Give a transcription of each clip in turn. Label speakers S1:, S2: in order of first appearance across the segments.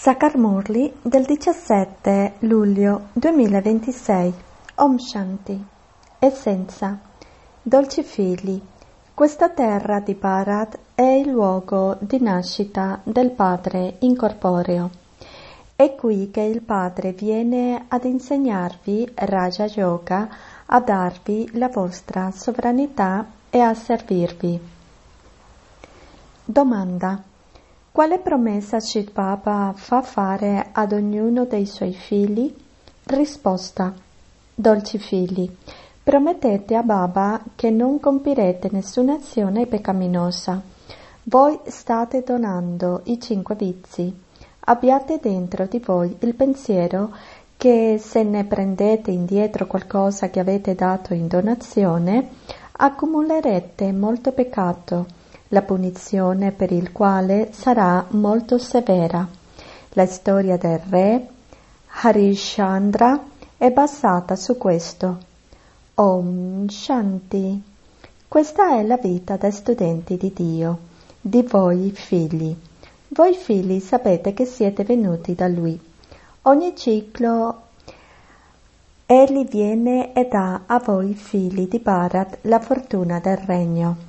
S1: Sakar Murli del 17 luglio 2026. Om Shanti. Essenza. Dolci figli, questa terra di Bharat è il luogo di nascita del Padre incorporeo. È qui che il Padre viene ad insegnarvi Raja Yoga, a darvi la vostra sovranità e a servirvi. Domanda. Quale promessa Shiv Baba fa fare ad ognuno dei suoi figli? Risposta. Dolci figli, promettete a Baba che non compirete nessuna azione peccaminosa. Voi state donando i 5 vizi. Abbiate dentro di voi il pensiero che se ne prendete indietro qualcosa che avete dato in donazione, accumulerete molto peccato, la punizione per il quale sarà molto severa. La storia del re Harishchandra è basata su questo. Om Shanti. Questa è la vita da studenti di Dio, di voi figli. Voi figli sapete che siete venuti da Lui. Ogni ciclo Egli viene e dà a voi figli di Bharat la fortuna del regno.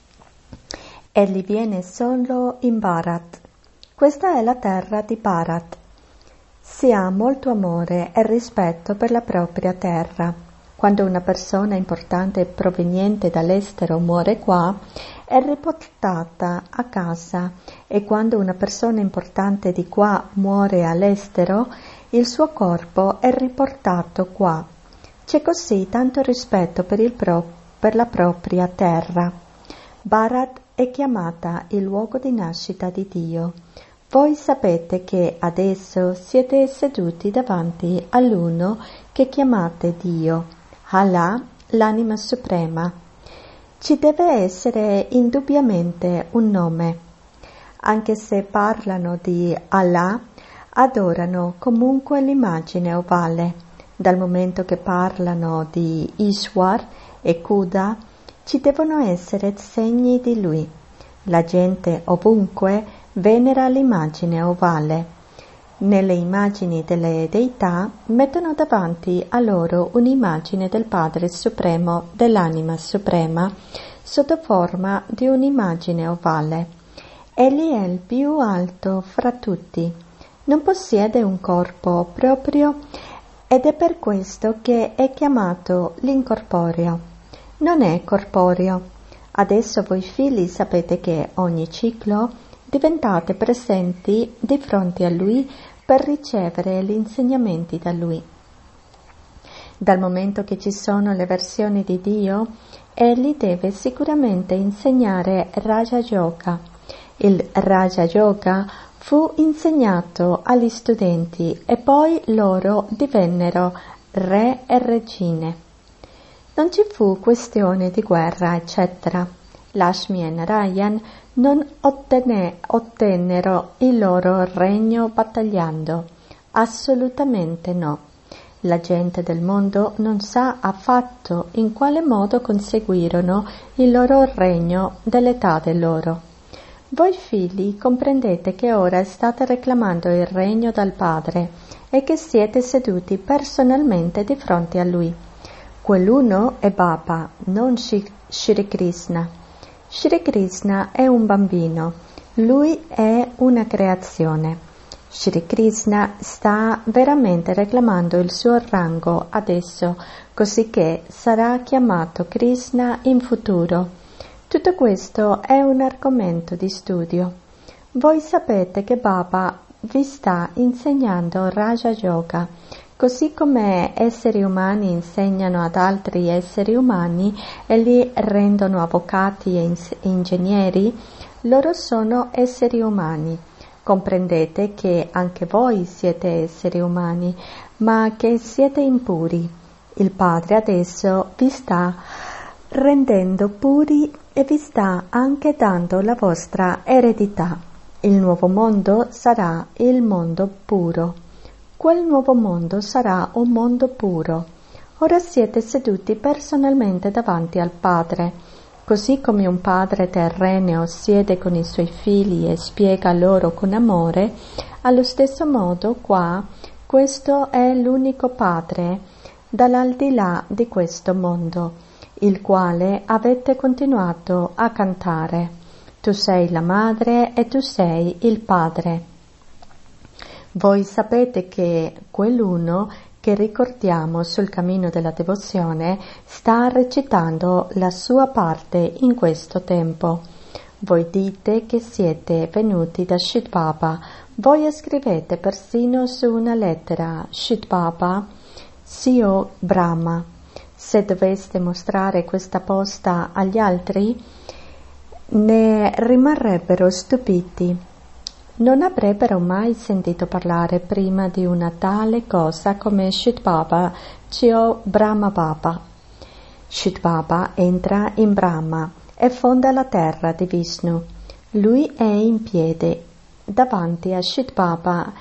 S1: Egli viene solo in Bharat. Questa è la terra di Bharat. Si ha molto amore e rispetto per la propria terra. Quando una persona importante proveniente dall'estero muore qua, è riportata a casa, e quando una persona importante di qua muore all'estero, il suo corpo è riportato qua. C'è così tanto rispetto per la propria terra. Bharat è chiamata il luogo di nascita di Dio. Voi sapete che adesso siete seduti davanti all'uno che chiamate Dio, Allah, l'anima suprema. Ci deve essere indubbiamente un nome. Anche se parlano di Allah, adorano comunque l'immagine ovale. Dal momento che parlano di Ishwar e Khuda, ci devono essere segni di Lui. La gente ovunque venera l'immagine ovale. Nelle immagini delle deità mettono davanti a loro un'immagine del Padre Supremo, dell'anima suprema, sotto forma di un'immagine ovale. Egli è il più alto fra tutti. Non possiede un corpo proprio ed è per questo che è chiamato l'incorporeo. Non è corporeo. Adesso voi figli sapete che ogni ciclo diventate presenti di fronte a Lui per ricevere gli insegnamenti da Lui. Dal momento che ci sono le versioni di Dio, Egli deve sicuramente insegnare Raja Yoga. Il Raja Yoga fu insegnato agli studenti e poi loro divennero re e regine. Non ci fu questione di guerra, eccetera. Lakshmi e Narayan non ottennero il loro regno battagliando. Assolutamente no. La gente del mondo non sa affatto in quale modo conseguirono il loro regno dell'età dell'oro. Voi figli comprendete che ora state reclamando il regno dal Padre e che siete seduti personalmente di fronte a Lui. Quell'uno è Baba, non Shri Krishna. Shri Krishna è un bambino, lui è una creazione. Shri Krishna sta veramente reclamando il suo rango adesso, così che sarà chiamato Krishna in futuro. Tutto questo è un argomento di studio. Voi sapete che Baba vi sta insegnando Raja Yoga. Così come esseri umani insegnano ad altri esseri umani e li rendono avvocati e ingegneri, loro sono esseri umani. Comprendete che anche voi siete esseri umani, ma che siete impuri. Il Padre adesso vi sta rendendo puri e vi sta anche dando la vostra eredità. Il nuovo mondo sarà il mondo puro. Quel nuovo mondo sarà un mondo puro. Ora siete seduti personalmente davanti al Padre. Così come un padre terreneo siede con i suoi figli e spiega loro con amore, Allo stesso modo qua, questo è l'unico Padre dall'aldilà di questo mondo, il quale avete continuato a cantare. Tu sei la madre e tu sei il Padre. Voi sapete che quell'uno che ricordiamo sul cammino della devozione sta recitando la sua parte in questo tempo. Voi dite che siete venuti da Shri Baba, voi scrivete persino su una lettera Shri Baba, Sio Brahma. Se doveste mostrare questa posta agli altri, ne rimarrebbero stupiti. Non avrebbero mai sentito parlare prima di una tale cosa come Shri Baba, Sio Brahma Baba. Shri Baba entra in Brahma e fonda la terra di Vishnu. Lui è in piedi davanti a Shri Baba.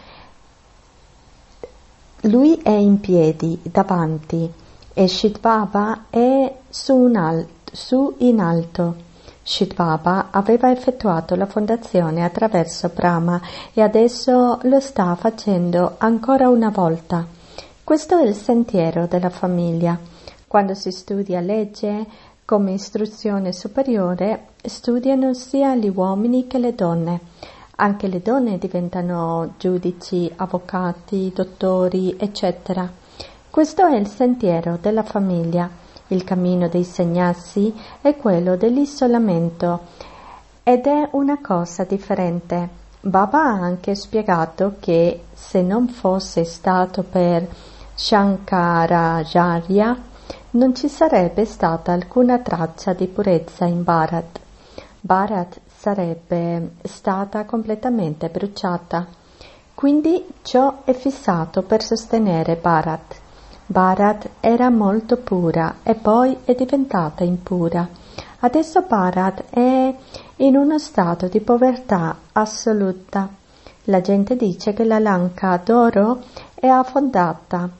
S1: Lui è in piedi davanti e Shri Baba è su in alto. Shri Baba aveva effettuato la fondazione attraverso Brahma e adesso lo sta facendo ancora una volta. Questo è il sentiero della famiglia. Quando si studia legge come istruzione superiore, studiano sia gli uomini che le donne. Anche le donne diventano giudici, avvocati, dottori, eccetera. Questo è il sentiero della famiglia. Il cammino dei sannyasi è quello dell'isolamento ed è una cosa differente. Baba ha anche spiegato che se non fosse stato per Shankaracharya non ci sarebbe stata alcuna traccia di purezza in Bharat. Bharat sarebbe stata completamente bruciata. Quindi ciò è fissato per sostenere Bharat. Bharat era molto pura e poi è diventata impura. Adesso Bharat è in uno stato di povertà assoluta. La gente dice che la Lanka d'oro è affondata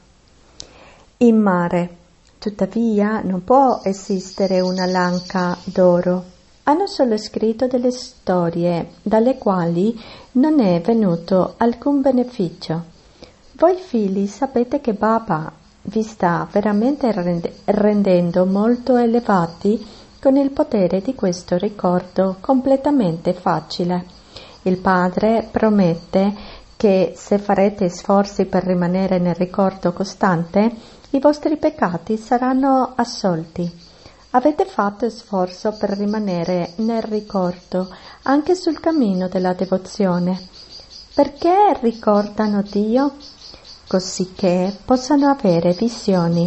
S1: in mare. Tuttavia non può esistere una Lanka d'oro. Hanno solo scritto delle storie dalle quali non è venuto alcun beneficio. Voi figli sapete che Baba vi sta veramente rendendo molto elevati con il potere di questo ricordo completamente facile. Il Padre promette che se farete sforzi per rimanere nel ricordo costante, i vostri peccati saranno assolti. Avete fatto sforzo per rimanere nel ricordo anche sul cammino della devozione. Perché ricordano Dio? Così che possano avere visioni.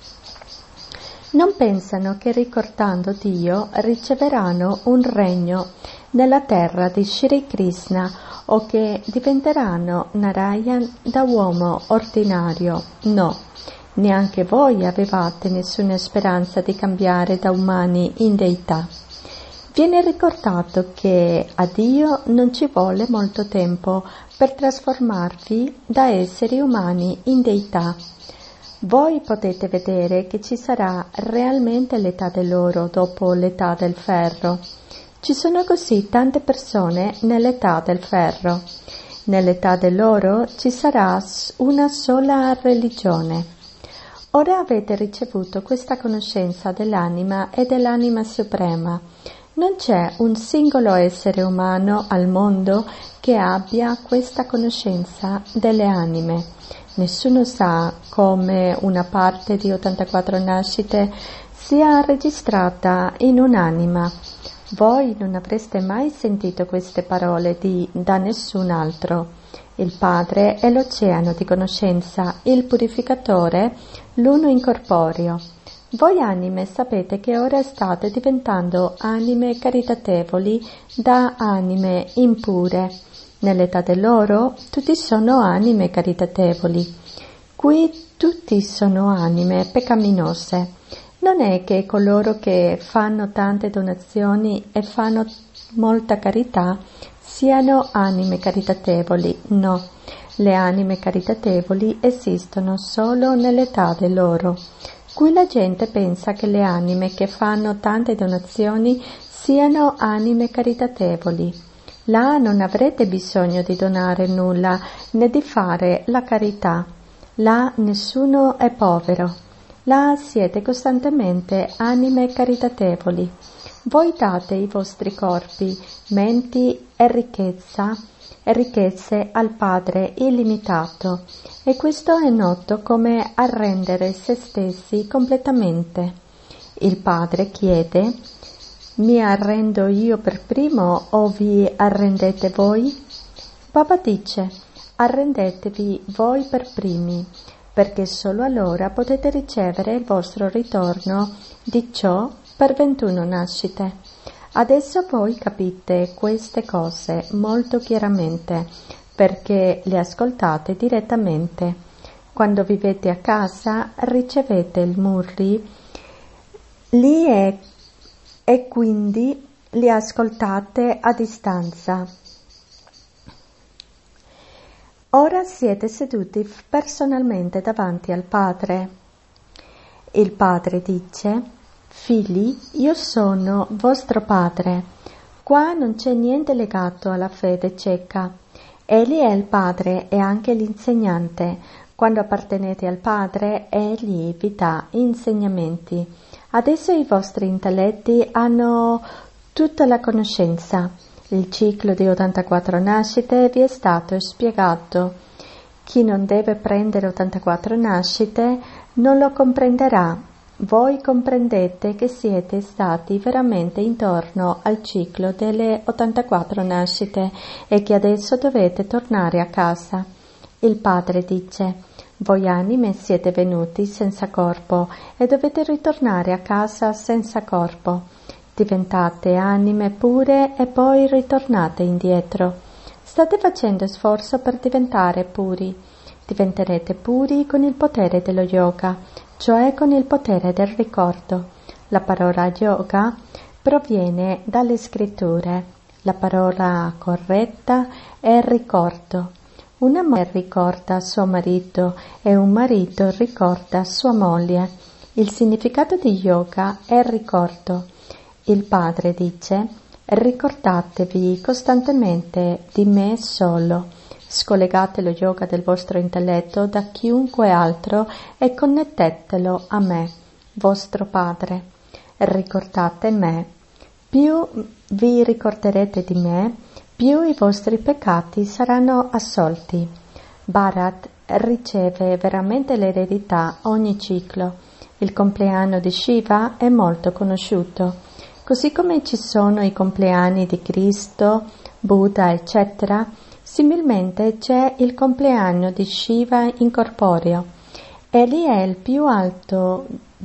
S1: Non pensano che ricordando Dio riceveranno un regno nella terra di Shri Krishna o che diventeranno Narayan da uomo ordinario. No, neanche voi avevate nessuna speranza di cambiare da umani in deità. Viene ricordato che a Dio non ci vuole molto tempo per trasformarvi da esseri umani in deità. Voi potete vedere che ci sarà realmente l'età dell'oro dopo l'età del ferro. Ci sono così tante persone nell'età del ferro. Nell'età dell'oro ci sarà una sola religione. Ora avete ricevuto questa conoscenza dell'anima e dell'anima suprema. Non c'è un singolo essere umano al mondo che abbia questa conoscenza delle anime. Nessuno sa come una parte di 84 nascite sia registrata in un'anima. Voi non avreste mai sentito queste parole da nessun altro. Il Padre è l'oceano di conoscenza, il purificatore, l'uno incorporeo. Voi anime sapete che ora state diventando anime caritatevoli da anime impure. Nell'età dell'oro tutti sono anime caritatevoli. Qui tutti sono anime peccaminose. Non è che coloro che fanno tante donazioni e fanno molta carità siano anime caritatevoli. No, le anime caritatevoli esistono solo nell'età dell'oro. Qui la gente pensa che le anime che fanno tante donazioni siano anime caritatevoli. Là non avrete bisogno di donare nulla né di fare la carità. Là nessuno è povero. Là siete costantemente anime caritatevoli. Voi date i vostri corpi, menti e ricchezze al Padre illimitato, e questo è noto come arrendere se stessi completamente. Il Padre chiede: mi arrendo io per primo o vi arrendete voi? Baba dice: arrendetevi voi per primi, perché solo allora potete ricevere il vostro ritorno di ciò per 21 nascite. Adesso voi capite queste cose molto chiaramente, perché le ascoltate direttamente. Quando vivete a casa ricevete il murri lì e quindi li ascoltate a distanza. Ora siete seduti personalmente davanti al Padre. Il Padre dice: figli, io sono vostro Padre. Qua non c'è niente legato alla fede cieca. Egli è il Padre e anche l'insegnante. Quando appartenete al Padre, Egli vi dà insegnamenti. Adesso i vostri intelletti hanno tutta la conoscenza. Il ciclo di 84 nascite vi è stato spiegato. Chi non deve prendere 84 nascite non lo comprenderà. Voi comprendete che siete stati veramente intorno al ciclo delle 84 nascite e che adesso dovete tornare a casa. Il Padre dice: voi anime siete venuti senza corpo e dovete ritornare a casa senza corpo. Diventate anime pure e poi ritornate indietro. State facendo sforzo per diventare puri. Diventerete puri con il potere dello yoga, cioè con il potere del ricordo. La parola yoga proviene dalle scritture. La parola corretta è ricordo. Una moglie ricorda suo marito e un marito ricorda sua moglie. Il significato di yoga è ricordo. Il Padre dice: ricordatevi costantemente di me solo. Scollegate lo yoga del vostro intelletto da chiunque altro e connettetelo a me, vostro Padre. Ricordate me. Più vi ricorderete di me, più i vostri peccati saranno assolti. Bharat riceve veramente l'eredità ogni ciclo. Il compleanno di Shiva è molto conosciuto. Così come ci sono i compleanni di Cristo, Buddha, eccetera, similmente c'è il compleanno di Shiva incorporeo. Egli è il più alto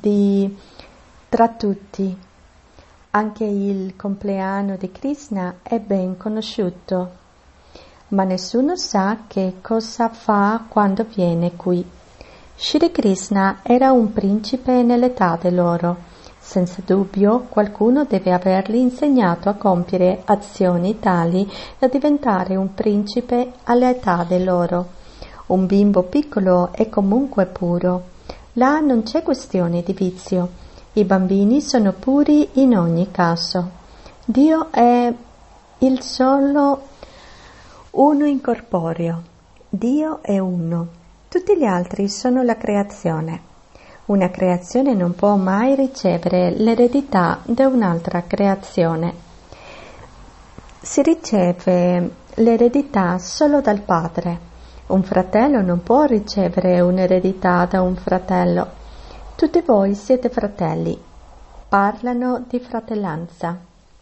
S1: tra tutti. Anche il compleanno di Krishna è ben conosciuto, ma nessuno sa che cosa fa quando viene qui. Shri Krishna era un principe nell'età dell'oro. Senza dubbio qualcuno deve avergli insegnato a compiere azioni tali da diventare un principe all'età dell'oro. Un bimbo piccolo è comunque puro. Là non c'è questione di vizio. I bambini sono puri in ogni caso. Dio è il solo uno incorporeo. Dio è uno. Tutti gli altri sono la creazione. Una creazione non può mai ricevere l'eredità di un'altra creazione. Si riceve l'eredità solo dal Padre. Un fratello non può ricevere un'eredità da un fratello. Tutti voi siete fratelli. Parlano di fratellanza.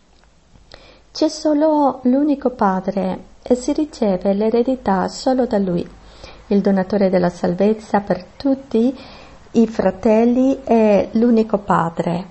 S1: C'è solo l'unico Padre e si riceve l'eredità solo da Lui. Il donatore della salvezza per tutti i fratelli è l'unico Padre.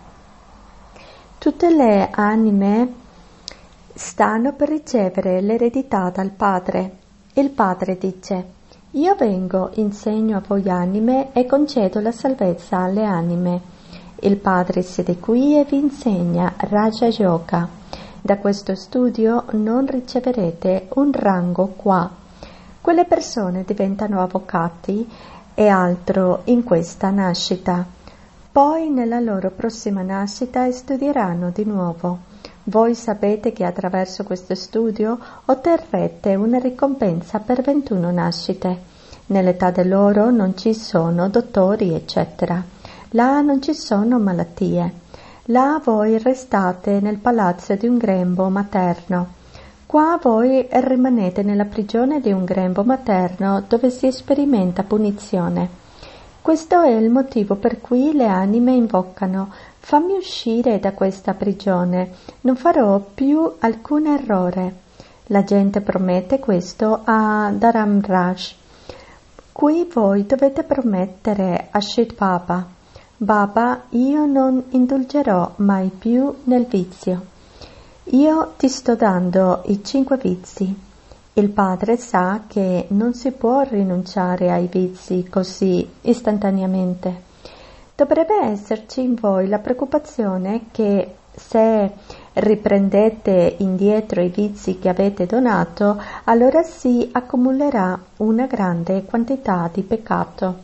S1: Tutte le anime stanno per ricevere l'eredità dal Padre. Il Padre dice: io vengo, insegno a voi anime e concedo la salvezza alle anime. Il Padre siede qui e vi insegna Raja Yoga. Da questo studio non riceverete un rango qua. Quelle persone diventano avvocati e altro in questa nascita. Poi nella loro prossima nascita studieranno di nuovo. Voi sapete che attraverso questo studio otterrete una ricompensa per 21 nascite. Nell'età dell'oro non ci sono dottori, eccetera. Là non ci sono malattie. Là voi restate nel palazzo di un grembo materno. Qua voi rimanete nella prigione di un grembo materno dove si sperimenta punizione. Questo è il motivo per cui le anime invocano: fammi uscire da questa prigione, non farò più alcun errore. La gente promette questo a Dharamraj. Qui voi dovete promettere a Shit Baba: Baba, io non indulgerò mai più nel vizio. Io ti sto dando i 5 vizi. Il padre sa che non si può rinunciare ai vizi così istantaneamente. Dovrebbe esserci in voi la preoccupazione che se riprendete indietro i vizi che avete donato, allora si accumulerà una grande quantità di peccato.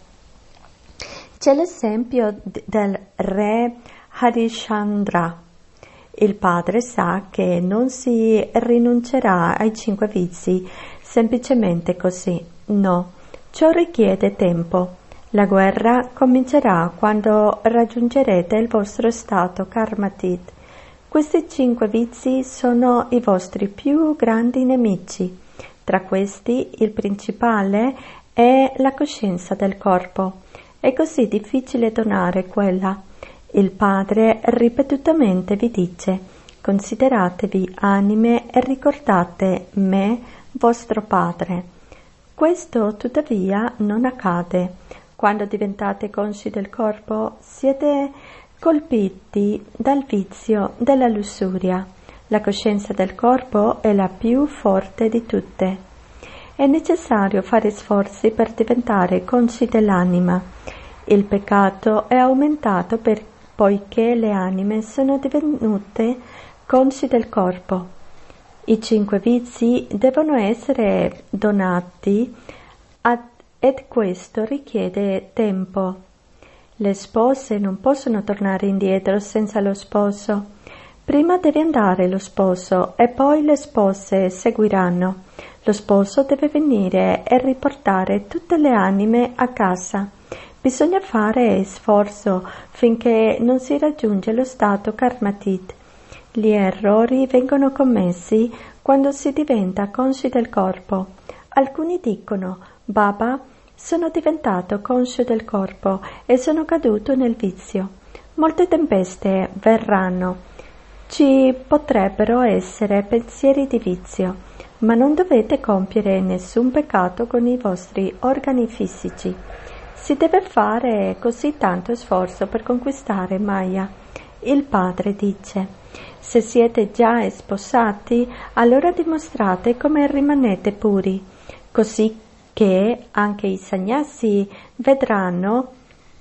S1: C'è l'esempio del re Harishchandra. Il padre sa che non si rinuncerà ai 5 vizi semplicemente così. No, ciò richiede tempo. La guerra comincerà quando raggiungerete il vostro stato karmatit. Questi 5 vizi sono i vostri più grandi nemici. Tra questi, il principale è la coscienza del corpo. È così difficile donare quella. Il Padre ripetutamente vi dice: consideratevi anime e ricordate me, vostro Padre. Questo tuttavia non accade. Quando diventate consci del corpo, siete colpiti dal vizio della lussuria. La coscienza del corpo è la più forte di tutte. È necessario fare sforzi per diventare consci dell'anima. Il peccato è aumentato poiché le anime sono divenute consci del corpo. I 5 vizi devono essere donati ed questo richiede tempo. Le spose non possono tornare indietro senza lo sposo. Prima deve andare lo sposo e poi le spose seguiranno. Lo sposo deve venire e riportare tutte le anime a casa. Bisogna fare sforzo finché non si raggiunge lo stato karmatit. Gli errori vengono commessi quando si diventa consci del corpo. Alcuni dicono: Baba, sono diventato conscio del corpo e sono caduto nel vizio. Molte tempeste verranno. Ci potrebbero essere pensieri di vizio, ma non dovete compiere nessun peccato con i vostri organi fisici. Si deve fare così tanto sforzo per conquistare Maya. Il padre dice: se siete già sposati, allora dimostrate come rimanete puri, così che anche i sannyasi vedranno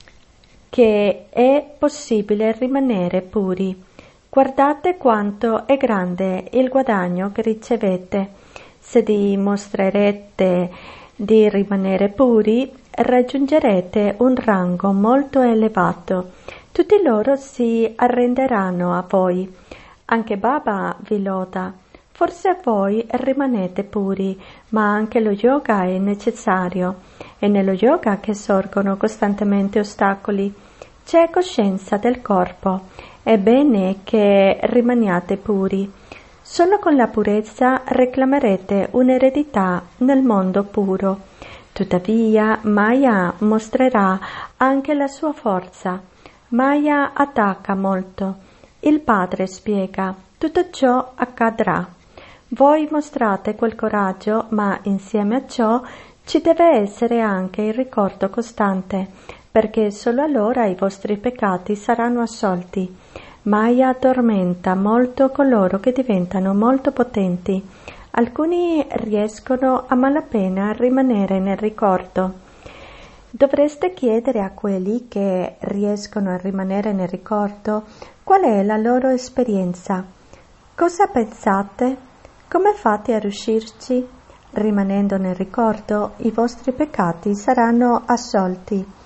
S1: che è possibile rimanere puri. Guardate quanto è grande il guadagno che ricevete. Se dimostrerete di rimanere puri, raggiungerete un rango molto elevato. Tutti loro si arrenderanno a voi. Anche Baba vi loda. Forse voi rimanete puri, ma anche lo yoga è necessario. È nello yoga che sorgono costantemente ostacoli. C'è coscienza del corpo. È bene che rimaniate puri. Solo con la purezza reclamerete un'eredità nel mondo puro. Tuttavia, Maya mostrerà anche la sua forza. Maya attacca molto. Il padre spiega: tutto ciò accadrà. Voi mostrate quel coraggio, ma insieme a ciò ci deve essere anche il ricordo costante, perché solo allora i vostri peccati saranno assolti. Maya tormenta molto coloro che diventano molto potenti. Alcuni riescono a malapena a rimanere nel ricordo. Dovreste chiedere a quelli che riescono a rimanere nel ricordo qual è la loro esperienza. Cosa pensate? Come fate a riuscirci? Rimanendo nel ricordo, i vostri peccati saranno assolti.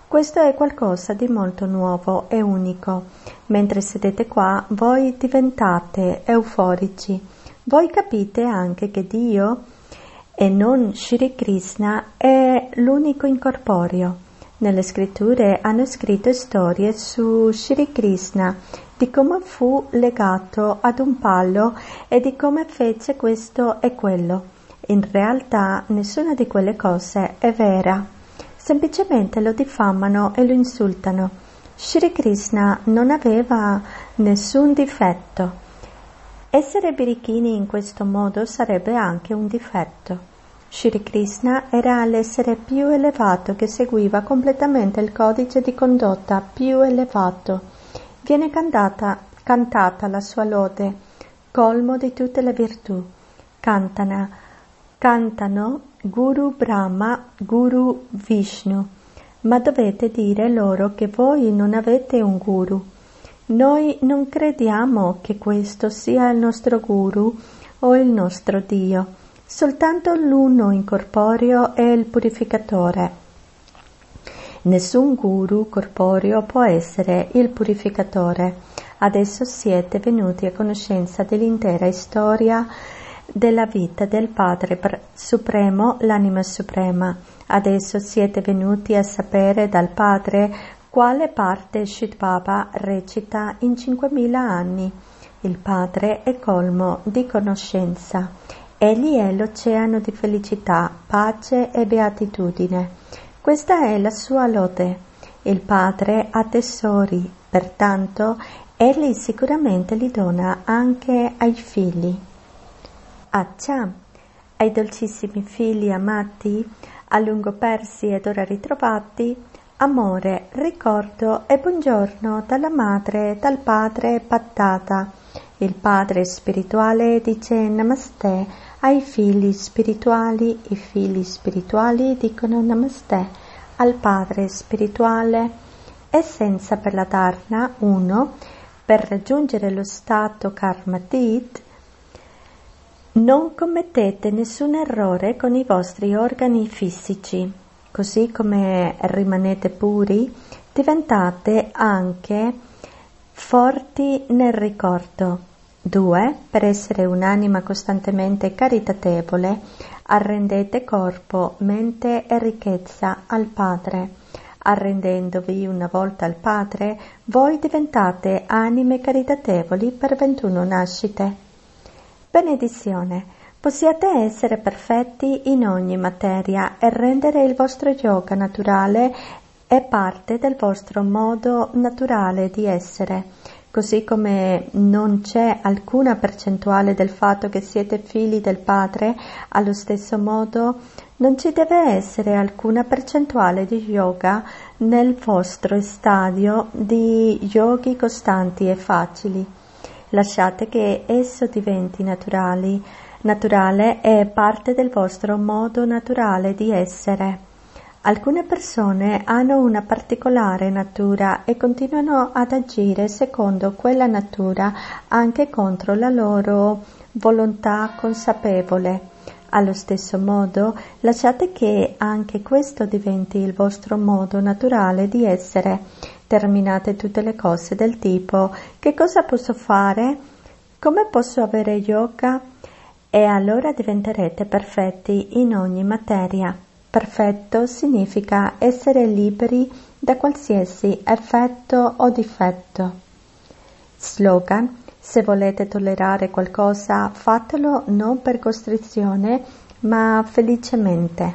S1: Questo è qualcosa di molto nuovo e unico. Mentre sedete qua, voi diventate euforici. Voi capite anche che Dio, e non Shri Krishna, è l'unico incorporeo. Nelle scritture hanno scritto storie su Shri Krishna, di come fu legato ad un palo e di come fece questo e quello. In realtà nessuna di quelle cose è vera. Semplicemente lo diffamano e lo insultano. Shri Krishna non aveva nessun difetto. Essere birichini in questo modo sarebbe anche un difetto. Shri Krishna era l'essere più elevato che seguiva completamente il codice di condotta più elevato. Viene cantata la sua lode, colmo di tutte le virtù. Cantano Guru Brahma, Guru Vishnu, ma dovete dire loro che voi non avete un guru. Noi non crediamo che questo sia il nostro guru o il nostro Dio. Soltanto l'uno incorporeo è il purificatore. Nessun guru corporeo può essere il purificatore. Adesso siete venuti a conoscenza dell'intera storia della vita del Padre Supremo, l'anima suprema. Adesso siete venuti a sapere dal Padre quale parte Shri Baba recita in 5000 anni. Il Padre è colmo di conoscenza. Egli è l'oceano di felicità, pace e beatitudine. Questa è la sua lode. Il Padre ha tesori, pertanto egli sicuramente li dona anche ai figli. Accia, ai dolcissimi figli amati, a lungo persi ed ora ritrovati, amore, ricordo e buongiorno dalla madre e dal padre Pattata. Il padre spirituale dice Namaste ai figli spirituali, i figli spirituali dicono Namaste al padre spirituale. Essenza per la Dharna 1. Per raggiungere lo stato Karmatit, non commettete nessun errore con i vostri organi fisici. Così come rimanete puri, diventate anche forti nel ricordo. 2. Per essere un'anima costantemente caritatevole, arrendete corpo, mente e ricchezza al Padre. Arrendendovi una volta al Padre, voi diventate anime caritatevoli per 21 nascite. Benedizione. Possiate essere perfetti in ogni materia e rendere il vostro yoga naturale è parte del vostro modo naturale di essere, così come non c'è alcuna percentuale del fatto che siete figli del Padre, allo stesso modo non ci deve essere alcuna percentuale di yoga nel vostro stadio di yogi costanti e facili. Lasciate che esso diventi naturale è parte del vostro modo naturale di essere. Alcune persone hanno una particolare natura e continuano ad agire secondo quella natura anche contro la loro volontà consapevole. Allo stesso modo, lasciate che anche questo diventi il vostro modo naturale di essere. Terminate tutte le cose del tipo: che cosa posso fare? Come posso avere yoga? E allora diventerete perfetti in ogni materia. Perfetto significa essere liberi da qualsiasi effetto o difetto. Slogan: se volete tollerare qualcosa, fatelo non per costrizione, ma felicemente.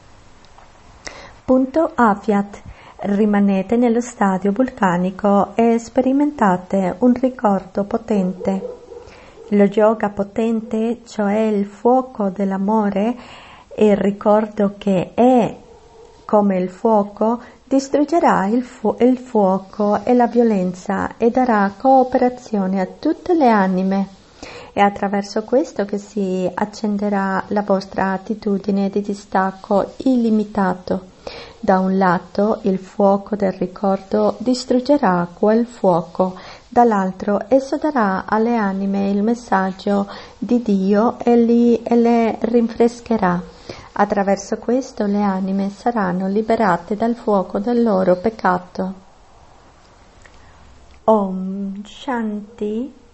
S1: Punto Afiat. Rimanete nello stadio vulcanico e sperimentate un ricordo potente. Lo yoga potente, cioè il fuoco dell'amore, e il ricordo che è come il fuoco, distruggerà il fuoco e la violenza e darà cooperazione a tutte le anime. È attraverso questo che si accenderà la vostra attitudine di distacco illimitato. Da un lato il fuoco del ricordo distruggerà quel fuoco, dall'altro esso darà alle anime il messaggio di Dio e le rinfrescherà. Attraverso questo le anime saranno liberate dal fuoco del loro peccato. Om Shanti